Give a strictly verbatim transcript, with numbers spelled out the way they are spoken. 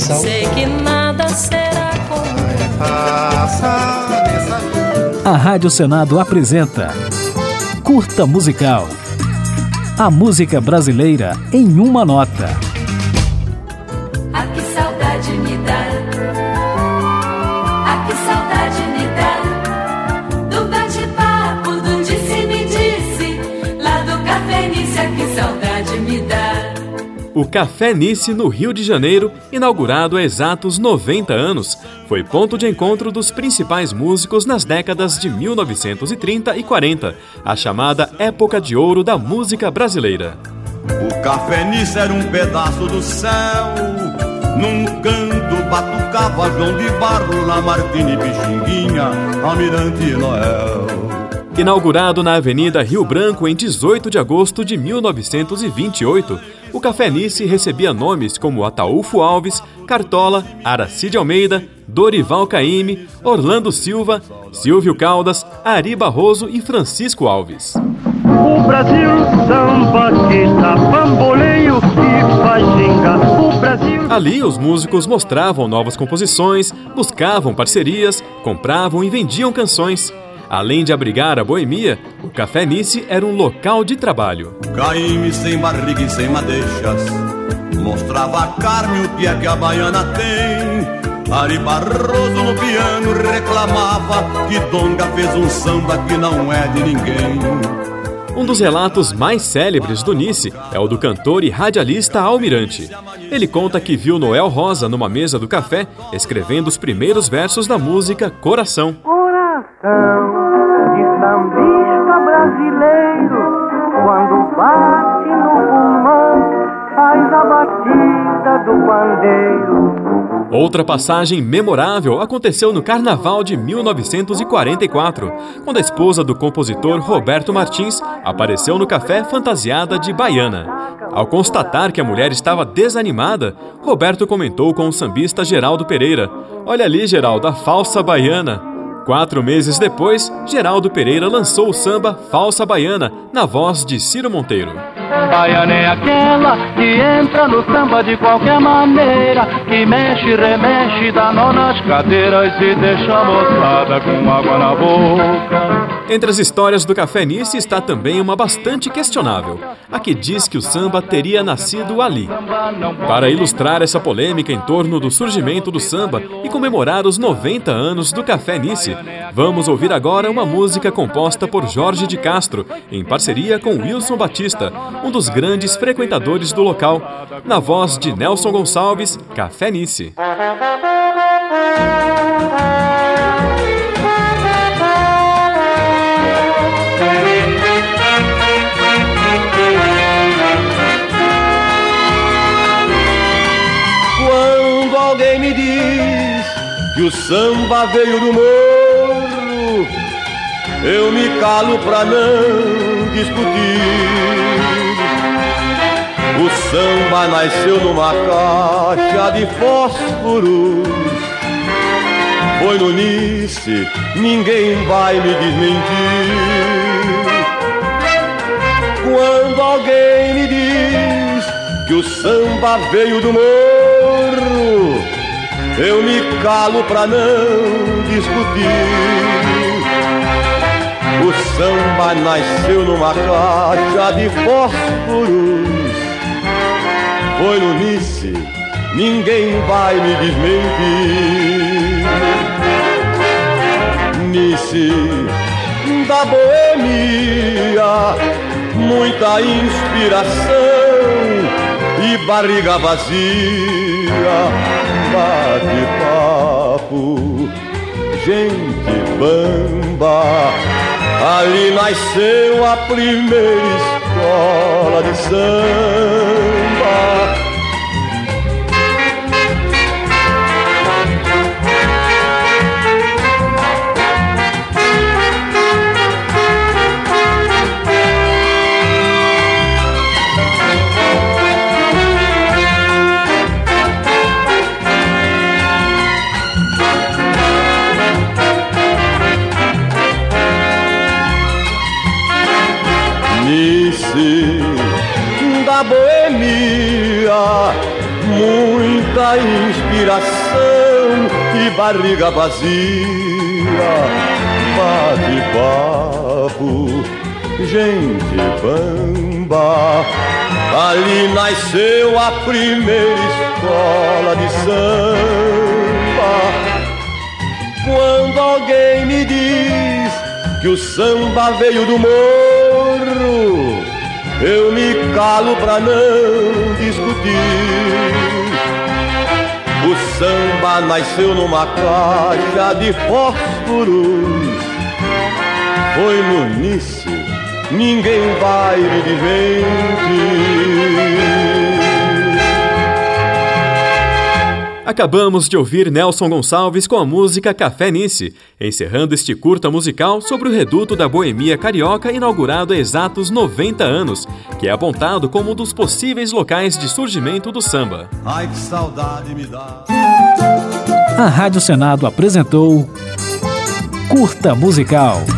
Missal. Sei que nada será como A Rádio Senado apresenta Curta Musical. A música brasileira em uma nota. Ah, que saudade me dá. Ah, que saudade me dá do bate-papo, do disse-me-disse lá do Café Nice. Ah, que saudade me dá. O Café Nice, no Rio de Janeiro, inaugurado há exatos noventa anos, foi ponto de encontro dos principais músicos nas décadas de mil novecentos e trinta e quarenta, a chamada época de ouro da música brasileira. O Café Nice era um pedaço do céu, num canto batucava João de Barro, Lamartine, Pixinguinha, Almirante e Noel. Inaugurado na Avenida Rio Branco em dezoito de agosto de mil novecentos e vinte e oito, o Café Nice recebia nomes como Ataúfo Alves, Cartola, Aracide Almeida, Dorival Caymmi, Orlando Silva, Silvio Caldas, Ari Barroso e Francisco Alves. O Brasil samba que tá bamboleio que faz ginga. O Brasil... Ali os músicos mostravam novas composições, buscavam parcerias, compravam e vendiam canções. Além de abrigar a boemia, o Café Nice era um local de trabalho. Caymmi sem barriga e sem madeixas, mostrava a carne o que é que a baiana tem. Ari Barroso no piano reclamava que Donga fez um samba que não é de ninguém. Um dos relatos mais célebres do Nice é o do cantor e radialista Almirante. Ele conta que viu Noel Rosa numa mesa do café escrevendo os primeiros versos da música Coração. Coração de sambista brasileiro, quando bate no pulmão, faz a batida do pandeiro. Outra passagem memorável aconteceu no Carnaval de mil novecentos e quarenta e quatro, quando a esposa do compositor Roberto Martins apareceu no café fantasiada de baiana. Ao constatar que a mulher estava desanimada, Roberto comentou com o sambista Geraldo Pereira: "Olha ali, Geraldo, a falsa baiana." Quatro meses depois, Geraldo Pereira lançou o samba Falsa Baiana, na voz de Ciro Monteiro. Baiana é aquela que entra no samba de qualquer maneira, que mexe, remexe, dá nó nas cadeiras e deixa a moçada com água na boca. Entre as histórias do Café Nice está também uma bastante questionável, a que diz que o samba teria nascido ali. Para ilustrar essa polêmica em torno do surgimento do samba e comemorar os noventa anos do Café Nice, vamos ouvir agora uma música composta por Jorge de Castro, em parceria com Wilson Batista, um dos grandes frequentadores do local, na voz de Nelson Gonçalves, Café Nice. Quando alguém me diz que o samba veio do morro, eu me calo pra não discutir. O samba nasceu numa caixa de fósforos, foi no Nice, ninguém vai me desmentir. Quando alguém me diz que o samba veio do morro, eu me calo pra não discutir. O samba nasceu numa caixa de fósforos, foi no Nice, ninguém vai me desmentir. Nice da boemia, muita inspiração e barriga vazia, bate-papo, gente bamba. Ali nasceu a primeira escola de samba. Nice da boemia, muita inspiração e barriga vazia, bate-papo, gente bamba. Ali nasceu a primeira escola de samba. Quando alguém me diz que o samba veio do morro, eu me calo pra não discutir. O samba nasceu numa caixa de fósforos. Foi no início, ninguém vai me desmentir. Acabamos de ouvir Nelson Gonçalves com a música Café Nice, encerrando este curta musical sobre o reduto da boemia carioca inaugurado há exatos noventa anos, que é apontado como um dos possíveis locais de surgimento do samba. Ai, que saudade me dá. A Rádio Senado apresentou Curta Musical.